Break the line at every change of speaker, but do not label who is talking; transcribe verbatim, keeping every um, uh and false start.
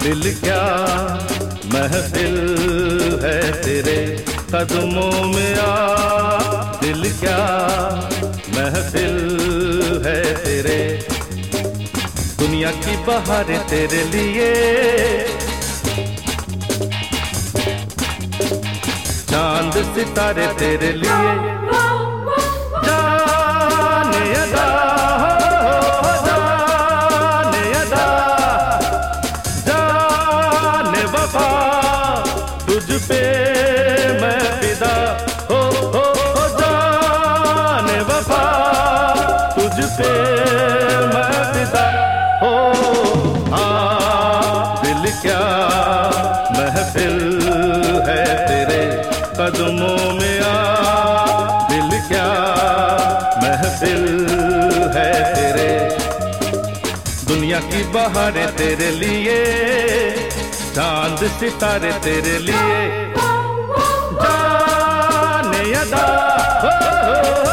दिल क्या महफिल है तेरे कदमों में आ, दिल क्या महफिल है तेरे। दुनिया की बहारें तेरे लिए, चांद सितारे तेरे लिए। जाने अदा हो, जाने अदा, जाने वफा, तुझ पे मैं फिदा हो, हो, हो जाने वफा, तुझ पे मैं फिदा हो। हाँ दिल क्या महफिल है तेरे कदमों में आ, दिल क्या महफिल है तेरे। दुनिया की बहारें तेरे लिए, चांद सितारे तेरे लिए। जाने अदा हो, हो, हो।